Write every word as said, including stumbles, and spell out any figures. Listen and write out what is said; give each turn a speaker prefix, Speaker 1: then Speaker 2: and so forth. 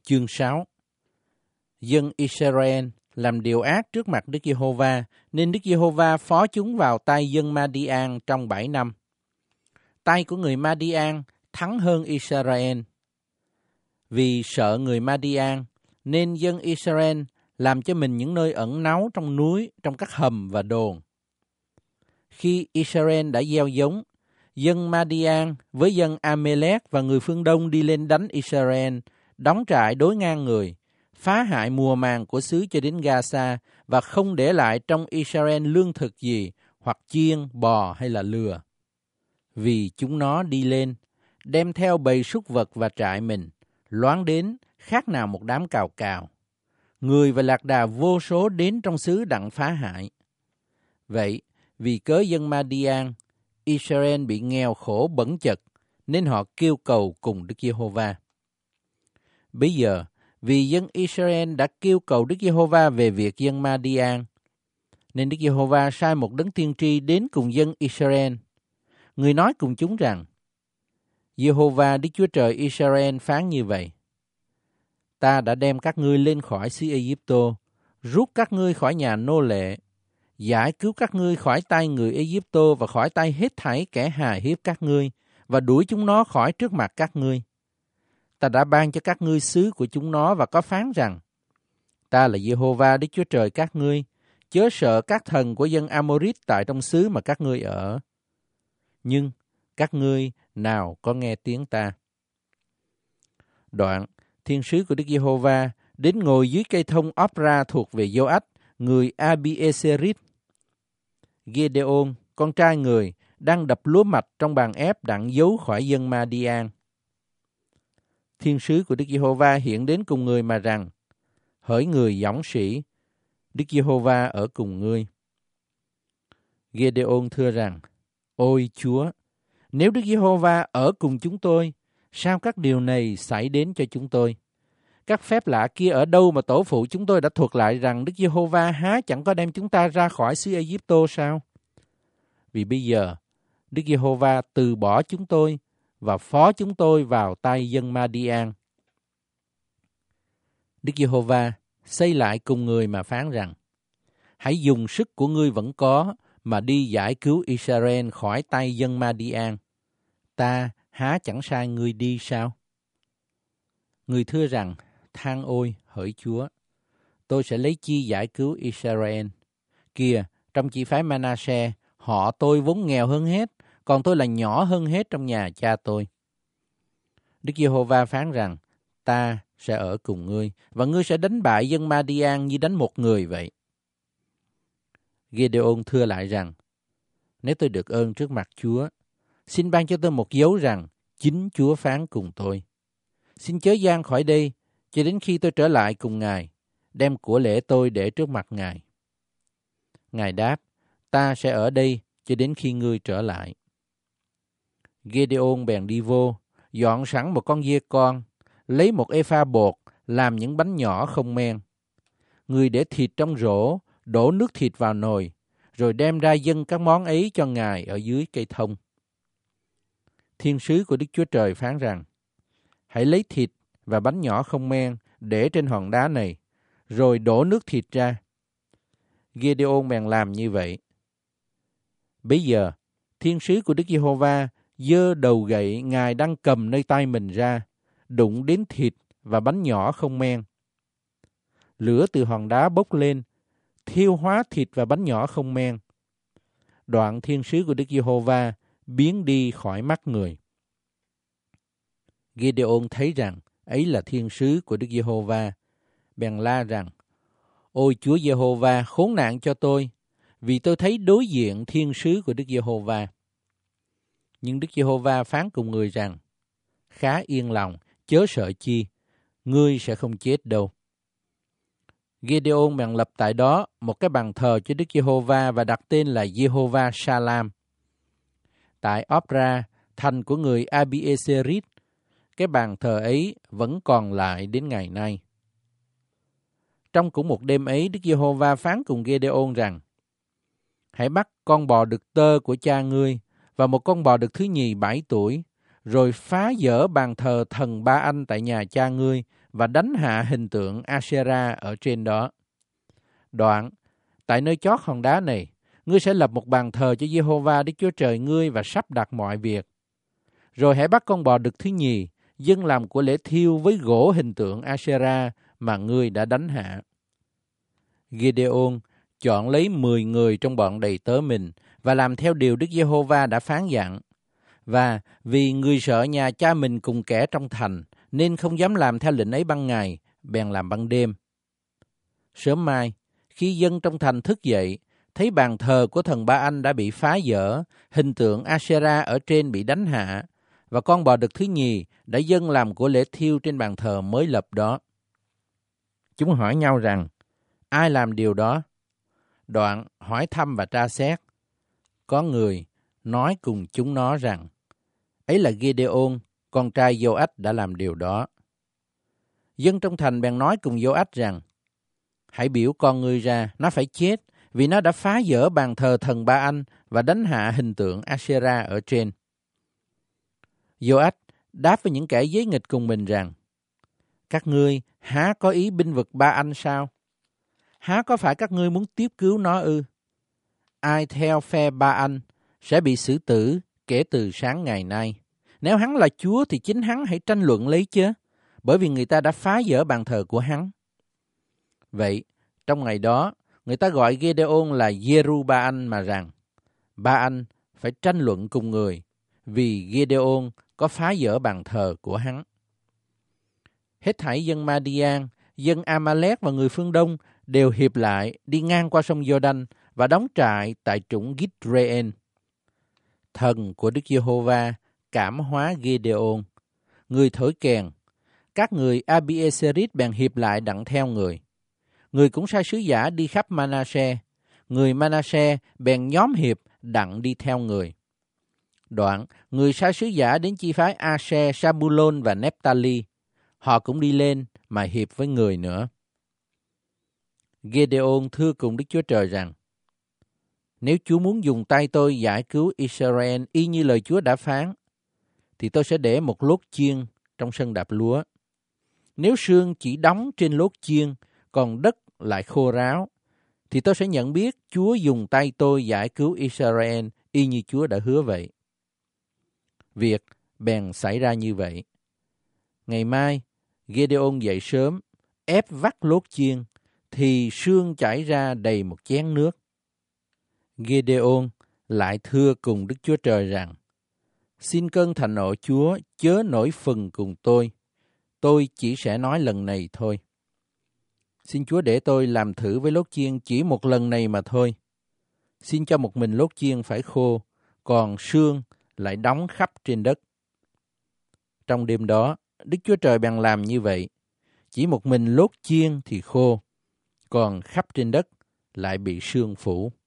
Speaker 1: Chương sáu. Dân Israel làm điều ác trước mặt Đức Giê-hô-va, nên Đức Giê-hô-va phó chúng vào tay dân Ma-đi-an trong bảy năm. Tay của người Ma-đi-an thắng hơn Israel. Vì sợ người Ma-đi-an, nên dân Israel làm cho mình những nơi ẩn náu trong núi, trong các hầm và đồn. Khi Israel đã gieo giống, dân Ma-đi-an với dân A-mê-lét và người phương Đông đi lên đánh Israel, đóng trại đối ngang người, phá hại mùa màng của xứ cho đến Gaza và không để lại trong Israel lương thực gì, hoặc chiên, bò hay là lừa. Vì chúng nó đi lên, đem theo bầy súc vật và trại mình, loáng đến khác nào một đám cào cào. Người và lạc đà vô số đến trong xứ đặng phá hại. Vậy, vì cớ dân Ma-đi-an, Israel bị nghèo khổ bẩn chật, nên họ kêu cầu cùng Đức Giê-hô-va. Bây giờ, vì dân Israel đã kêu cầu Đức Giê-hô-va về việc dân Ma-đi-an, nên Đức Giê-hô-va sai một đấng tiên tri đến cùng dân Israel. Người nói cùng chúng rằng, Giê-hô-va Đức Chúa Trời Israel phán như vậy: Ta đã đem các ngươi lên khỏi xứ Ê-díp-tô, rút các ngươi khỏi nhà nô lệ, giải cứu các ngươi khỏi tay người Ê-díp-tô và khỏi tay hết thảy kẻ hà hiếp các ngươi, và đuổi chúng nó khỏi trước mặt các ngươi. Ta đã ban cho các ngươi xứ của chúng nó và có phán rằng, Ta là Giê-hô-va Đức Chúa Trời các ngươi, chớ sợ các thần của dân A-mô-rít tại trong xứ mà các ngươi ở. Nhưng các ngươi nào có nghe tiếng ta. Đoạn, thiên sứ của Đức Giê-hô-va đến ngồi dưới cây thông Opra thuộc về Giô-ách, người A-bi-ê-sê-rít. Gê-đê-ôn, con trai người, đang đập lúa mạch trong bàn ép đặng giấu khỏi dân Ma-đi-an. Thiên sứ của Đức Giê-hô-va hiện đến cùng người mà rằng, hỡi người dõng sĩ, Đức Giê-hô-va ở cùng ngươi. Gê-đê-ôn thưa rằng, ôi Chúa, nếu Đức Giê-hô-va ở cùng chúng tôi, sao các điều này xảy đến cho chúng tôi? Các phép lạ kia ở đâu mà tổ phụ chúng tôi đã thuật lại rằng Đức Giê-hô-va há chẳng có đem chúng ta ra khỏi xứ Ê-díp-tô sao? Vì bây giờ, Đức Giê-hô-va từ bỏ chúng tôi và phó chúng tôi vào tay dân Ma-đi-an. Đức Giê-hô-va xây lại cùng người mà phán rằng, hãy dùng sức của ngươi vẫn có mà đi giải cứu Israel khỏi tay dân Ma-đi-an. Ta há chẳng sai ngươi đi sao? Người thưa rằng, than ôi hỡi Chúa, tôi sẽ lấy chi giải cứu Israel? Kìa, trong chi phái Ma-na-se, họ tôi vốn nghèo hơn hết, còn tôi là nhỏ hơn hết trong nhà cha tôi. Đức Giê-hô-va phán rằng, ta sẽ ở cùng ngươi, và ngươi sẽ đánh bại dân Ma-đi-an như đánh một người vậy. Gê-đê-ôn thưa lại rằng, nếu tôi được ơn trước mặt Chúa, xin ban cho tôi một dấu rằng chính Chúa phán cùng tôi. Xin chớ gian khỏi đây, cho đến khi tôi trở lại cùng Ngài, đem của lễ tôi để trước mặt Ngài. Ngài đáp, ta sẽ ở đây cho đến khi ngươi trở lại. Gê-đê-ôn bèn đi vô, dọn sẵn một con dê con, lấy một ê-pha bột, làm những bánh nhỏ không men. Người để thịt trong rổ, đổ nước thịt vào nồi, rồi đem ra dâng các món ấy cho Ngài ở dưới cây thông. Thiên sứ của Đức Chúa Trời phán rằng, hãy lấy thịt và bánh nhỏ không men để trên hòn đá này, rồi đổ nước thịt ra. Gê-đê-ôn bèn làm như vậy. Bây giờ, thiên sứ của Đức Giê-hô-va giơ đầu gậy Ngài đang cầm nơi tay mình ra, đụng đến thịt và bánh nhỏ không men. Lửa từ hòn đá bốc lên, thiêu hóa thịt và bánh nhỏ không men. Đoạn thiên sứ của Đức Giê-hô-va biến đi khỏi mắt người. Gê-đê-ôn thấy rằng ấy là thiên sứ của Đức Giê-hô-va, bèn la rằng, ôi Chúa Giê-hô-va, khốn nạn cho tôi, vì tôi thấy đối diện thiên sứ của Đức Giê-hô-va. Nhưng Đức Giê-hô-va phán cùng người rằng, khá yên lòng, chớ sợ chi, ngươi sẽ không chết đâu. Gê-đê-ôn bèn lập tại đó một cái bàn thờ cho Đức Giê-hô-va và đặt tên là Giê-hô-va Sa-lam. Tại Opra, thành của người A-bi-ê-sê-rít, cái bàn thờ ấy vẫn còn lại đến ngày nay. Trong cũng một đêm ấy, Đức Giê-hô-va phán cùng Gê-đê-ôn rằng, hãy bắt con bò đực tơ của cha ngươi và một con bò đực thứ nhì bảy tuổi, rồi phá dỡ bàn thờ thần Ba Anh tại nhà cha ngươi và đánh hạ hình tượng Asera ở trên đó. Đoạn, tại nơi chót hòn đá này, ngươi sẽ lập một bàn thờ cho Giê-hô-va Đức Chúa Trời ngươi và sắp đặt mọi việc. Rồi hãy bắt con bò đực thứ nhì, dâng làm của lễ thiêu với gỗ hình tượng Asera mà ngươi đã đánh hạ. Gideon chọn lấy mười người trong bọn đầy tớ mình và làm theo điều Đức Giê-hô-va đã phán dặn. Và vì người sợ nhà cha mình cùng kẻ trong thành, nên không dám làm theo lệnh ấy ban ngày, bèn làm ban đêm. Sớm mai, khi dân trong thành thức dậy, thấy bàn thờ của thần Ba Anh đã bị phá dỡ, hình tượng Asera ở trên bị đánh hạ, và con bò đực thứ nhì đã dâng làm của lễ thiêu trên bàn thờ mới lập đó. Chúng hỏi nhau rằng, ai làm điều đó? Đoạn hỏi thăm và tra xét. Có người nói cùng chúng nó rằng, ấy là Gideon, con trai Giô-ách đã làm điều đó. Dân trong thành bèn nói cùng Giô-ách rằng, hãy biểu con ngươi ra, nó phải chết, vì nó đã phá dỡ bàn thờ thần Ba Anh và đánh hạ hình tượng Asera ở trên. Giô-ách đáp với những kẻ giấy nghịch cùng mình rằng, các ngươi há có ý binh vực Ba Anh sao? Há có phải các ngươi muốn tiếp cứu nó ư? Ai theo phe Ba Anh sẽ bị xử tử kể từ sáng ngày nay. Nếu hắn là Chúa thì chính hắn hãy tranh luận lấy chứ, bởi vì người ta đã phá dỡ bàn thờ của hắn. Vậy, trong ngày đó, người ta gọi Gideon là Giê-ru-ba-anh mà rằng, Ba Anh phải tranh luận cùng người, vì Gideon có phá dỡ bàn thờ của hắn. Hết thảy dân Ma-đi-an, dân A-ma-lét và người phương Đông đều hiệp lại đi ngang qua sông Giô-đanh và đóng trại tại trũng Gít-rê-en. Thần của Đức Giê-hô-va cảm hóa Gideon, người thổi kèn. Các người Abi-ê-sê-rít bèn hiệp lại đặng theo người. Người cũng sai sứ giả đi khắp Ma-na-se. Người Ma-na-se bèn nhóm hiệp đặng đi theo người. Đoạn, người sai sứ giả đến chi phái A-se, Sa-bu-lôn và Nép-ta-li. Họ cũng đi lên mà hiệp với người nữa. Gideon thưa cùng Đức Chúa Trời rằng, nếu Chúa muốn dùng tay tôi giải cứu Israel y như lời Chúa đã phán, thì tôi sẽ để một lốt chiên trong sân đạp lúa. Nếu sương chỉ đóng trên lốt chiên, còn đất lại khô ráo, thì tôi sẽ nhận biết Chúa dùng tay tôi giải cứu Israel y như Chúa đã hứa vậy. Việc bèn xảy ra như vậy. Ngày mai, Gideon dậy sớm, ép vắt lốt chiên, thì sương chảy ra đầy một chén nước. Gideon lại thưa cùng Đức Chúa Trời rằng, xin cơn thạnh nộ Chúa chớ nổi phừng cùng tôi, tôi chỉ sẽ nói lần này thôi. Xin Chúa để tôi làm thử với lốt chiên chỉ một lần này mà thôi. Xin cho một mình lốt chiên phải khô, còn sương lại đóng khắp trên đất. Trong đêm đó, Đức Chúa Trời bèn làm như vậy. Chỉ một mình lốt chiên thì khô, còn khắp trên đất lại bị sương phủ.